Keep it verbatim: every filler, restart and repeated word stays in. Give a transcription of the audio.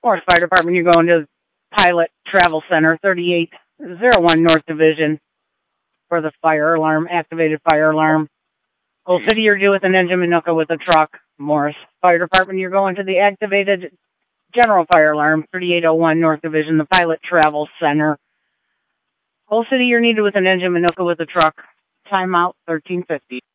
Morris Fire Department, you're going to Pilot Travel Center, thirty-eight oh one North Division for the fire alarm, activated fire alarm. Old City, you're due with an engine Minooka with a truck. Morris Fire Department, you're going to the activated general fire alarm, thirty-eight oh one North Division, the Pilot Travel Center. Old City, you're needed with an engine Minooka with a truck. Timeout, thirteen fifty.